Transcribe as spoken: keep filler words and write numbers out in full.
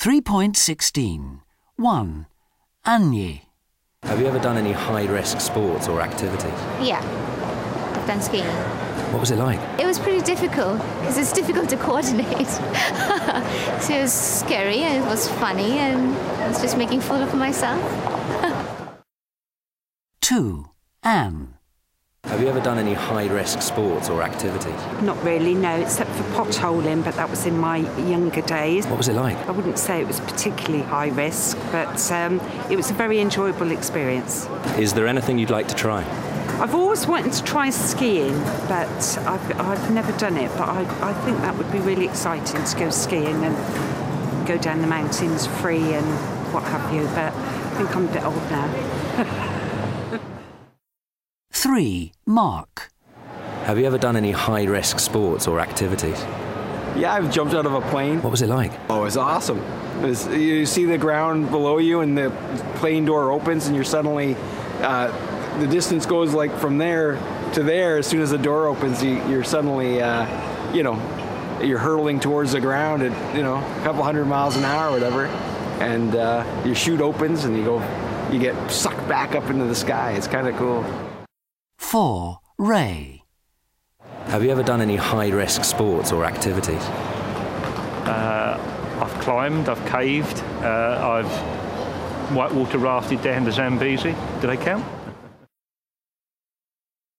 three point sixteen. one. Anye. Have you ever done any high-risk sports or activities? Yeah, I've done skiing. What was it like? It was pretty difficult because it's difficult to coordinate. So it was scary and it was funny and I was just making fool of myself. two. Anne. Have you ever done any high-risk sports or activities? Not really, no, except for potholing, but that was in my younger days. What was it like? I wouldn't say it was particularly high risk, but um, it was a very enjoyable experience. Is there anything you'd like to try? I've always wanted to try skiing, but I've, I've never done it, but I, I think that would be really exciting to go skiing and go down the mountains free and what have you, but I think I'm a bit old now. three. Mark. Have you ever done any high-risk sports or activities? Yeah, I've jumped out of a plane. What was it like? Oh, it was awesome. It was, you see the ground below you and the plane door opens and you're suddenly, uh, the distance goes like from there to there. As soon as the door opens, you, you're suddenly, uh, you know, you're hurtling towards the ground at, you know, a couple hundred miles an hour or whatever. And uh, your chute opens and you go, you get sucked back up into the sky. It's kind of cool. four. Ray. Have you ever done any high-risk sports or activities? Uh, I've climbed, I've caved, uh, I've whitewater rafted down the Zambezi. Do they count?